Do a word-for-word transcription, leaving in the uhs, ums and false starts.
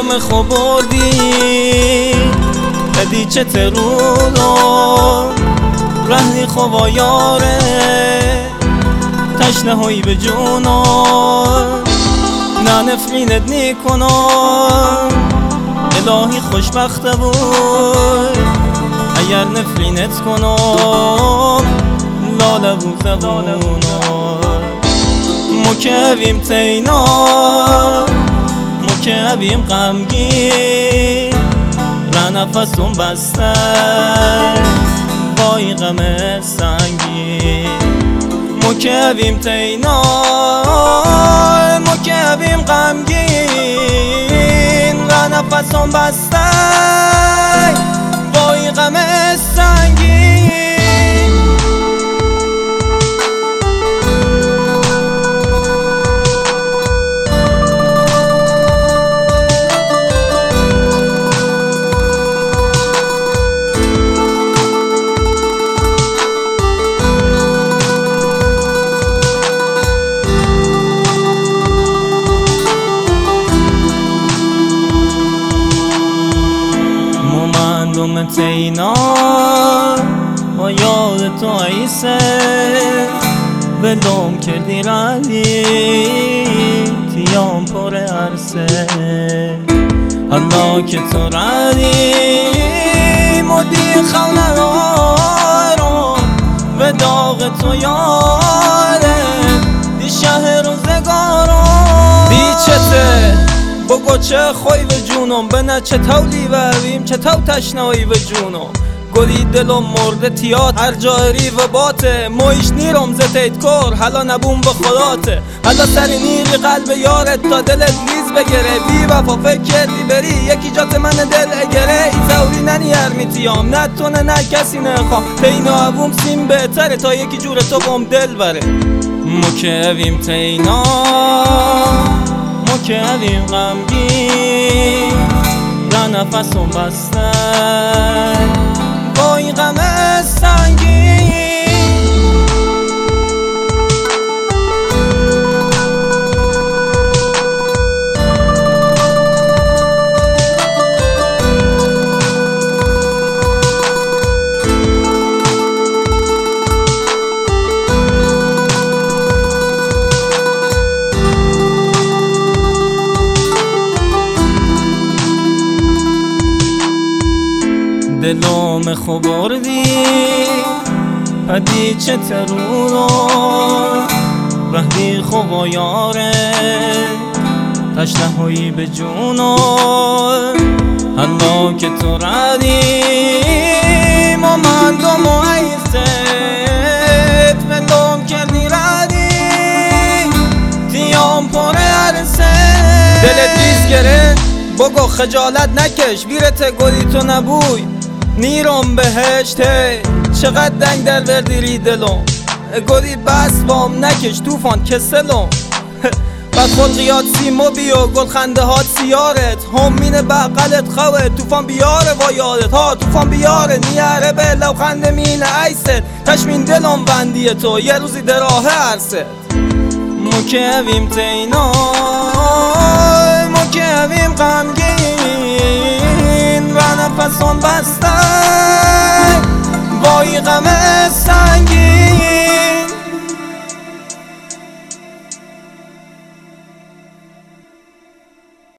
دلم خوبردی بدی چه ترونو رهنی خوبا یاره تشنه هایی به جونو نه نفرینت نیکنم الهی خوشبخته بود اگر نفرینت کنم لاله بود زبونو مکویم تینا مکویم غمگین را نفسم بسته بای غم سنگین مکویم تینا مکویم غمگین را نفسم بسته بای غم سنگین ممندم تینا با یاد تو ایسه بلوم کردی رلی تیام پر عرصه حالا که تو رلی مدی خونه رو به داغ تو یاره دی شهر روزگارم بیچته بگو چه خوی به جونم بنا چه تولی برویم چه تو تشنایی به جونم گلی دلم مرده تیات هر جایی و باته مویش نیرم زتیت کر حالا نبوم به خداته حالا سری نیری قلب یارت تا دلت لیز بگره بی وفا فکر کردی بری یکی جات من دل اگره ای توری ننیر میتیام نه تونه نه کسی نخوام تینا ابوم سیم بهتره تا یکی جور تو بام دل بره مکویم تینا مکویم غمگین را نفسم بسته بای غم سنگین دلم خوبردی پدی چه ترونو رهدی خوبا یاره تشنه هایی به جونو حالا که تو ردی ممندم و عیست بلوم کردی ردی تیام پر عرصه دلت ریز گره بگو خجالت نکش ویرت گلی تو نبوی نیرم بهشت چقدر دنگ در وردی ری دلم گلی بس بام نکش توفان کسلم بد خلقیات سیمو بیو گل خنده هات سیارت همین بقلت خوه توفان بیاره با یادت ها توفان بیاره نیاره به لوخنده مینه ایست تشمین دلم بندی تو یه روزی دراه عرصت مکویم تینا مکویم غمگین و نفسم بسته بای غم سنگین